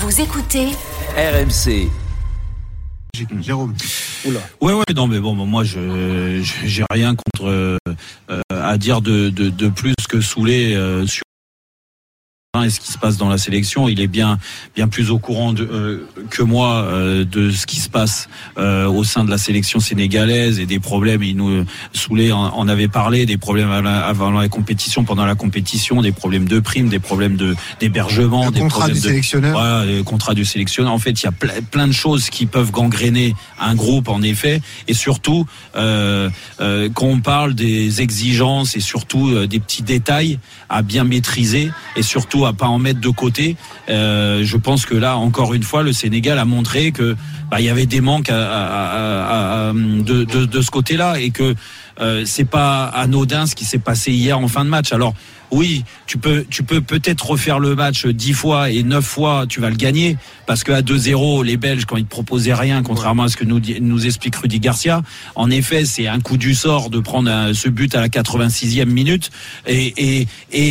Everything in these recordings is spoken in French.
Vous écoutez RMC. Jérôme. Oula. Ouais, non, mais bon, moi, j'ai rien contre à dire de plus que Soulé sur et ce qui se passe dans la sélection. Il est bien plus au courant que moi de ce qui se passe au sein de la sélection sénégalaise et des problèmes. Soulé en avait parlé, des problèmes avant la compétition, pendant la compétition, des problèmes de primes, des problèmes d'hébergement, des contrat problèmes du sélectionneur. Voilà, le contrat du sélectionneur. En fait, il y a plein de choses qui peuvent gangréner un groupe, en effet, et surtout quand on parle des exigences et surtout des petits détails à bien maîtriser et surtout à pas en mettre de côté. Je pense que là, encore une fois, le Sénégal a montré que il y avait des manques de ce côté-là et que c'est pas anodin ce qui s'est passé hier en fin de match. Alors oui, tu peux peut-être refaire le match 10 fois et 9 fois tu vas le gagner parce que à 2-0 les Belges quand ils te proposaient rien, contrairement à ce que nous explique Rudy Garcia, en effet c'est un coup du sort de prendre ce but à la 86e minute et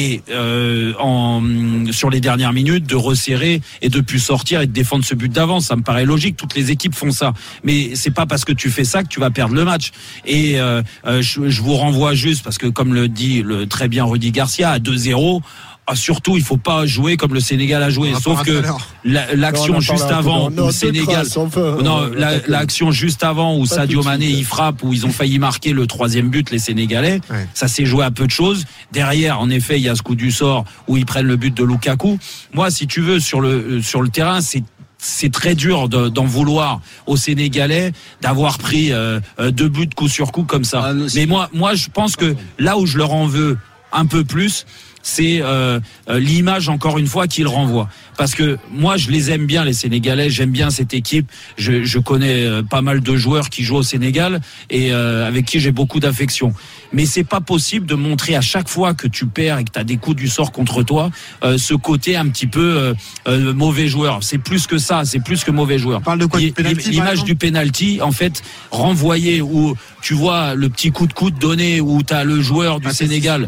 sur les dernières minutes de resserrer et de plus sortir et de défendre ce but d'avance. Ça me paraît logique, toutes les équipes font ça, mais c'est pas parce que tu fais ça que tu vas perdre le match. Et je vous renvoie juste parce que comme le dit très bien Rudy Garcia, à 2-0, surtout il faut pas jouer comme le Sénégal a joué, sauf que l'action juste avant où le Sénégal l'action juste avant où Sadio Mané il frappe, où ils ont failli marquer le 3e but les Sénégalais, ça s'est joué à peu de choses. Derrière en effet il y a ce coup du sort où ils prennent le but de Lukaku. Moi si tu veux sur le terrain c'est très dur d'en vouloir aux Sénégalais d'avoir pris 2 buts coup sur coup comme ça. Mais moi je pense que là où je leur en veux un peu plus, c'est l'image encore une fois qu'ils renvoient. Parce que moi je les aime bien les Sénégalais, j'aime bien cette équipe, je connais pas mal de joueurs qui jouent au Sénégal et avec qui j'ai beaucoup d'affection. Mais c'est pas possible de montrer à chaque fois que tu perds et que tu as des coups du sort contre toi ce côté un petit peu mauvais joueur. C'est plus que ça, c'est plus que mauvais joueur. On parle de quoi, du penalty, l'image du penalty en fait renvoyée où tu vois le petit coup de coude donné où tu as le joueur du Sénégal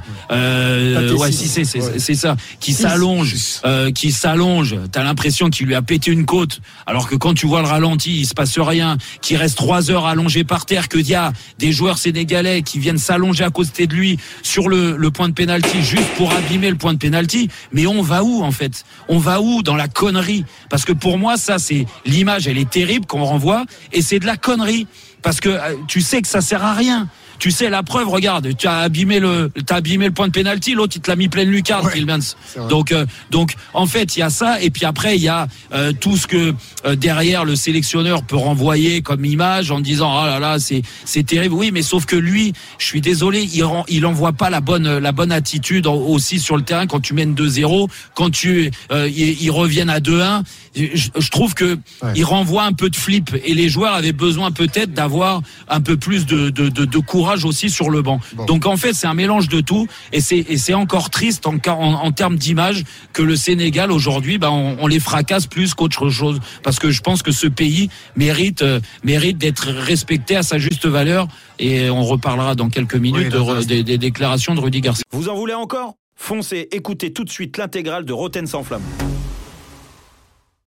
c'est ça qui s'allonge t'as l'impression qu'il lui a pété une côte alors que quand tu vois le ralenti il se passe rien, qu'il reste 3 heures allongé par terre, qu'il y a des joueurs sénégalais qui viennent s'allonger à côté de lui sur le point de pénalty juste pour abîmer le point de pénalty. Mais on va où en fait? On va où dans la connerie? Parce que pour moi ça c'est l'image, elle est terrible qu'on renvoie et c'est de la connerie parce que tu sais que ça sert à rien. Tu sais la preuve, regarde, tu as abîmé le point de pénalty, l'autre il te l'a mis pleine lucarne, Tillmans. Donc en fait il y a ça et puis après il y a tout ce que derrière le sélectionneur peut renvoyer comme image en disant ah là là c'est terrible. Oui, mais sauf que lui, je suis désolé, il envoie pas la bonne attitude aussi sur le terrain quand tu mènes 2-0, quand ils reviennent à 2-1. Je trouve que il renvoie un peu de flip et les joueurs avaient besoin peut-être d'avoir un peu plus de courage aussi sur le banc. Donc en fait c'est un mélange de tout et c'est encore triste en termes d'image que le Sénégal aujourd'hui on les fracasse plus qu'autre chose parce que je pense que ce pays mérite d'être respecté à sa juste valeur et on reparlera dans quelques minutes des déclarations de Rudy Garcia. Vous en voulez encore ? Foncez, écoutez tout de suite l'intégrale de Rotten sans flamme.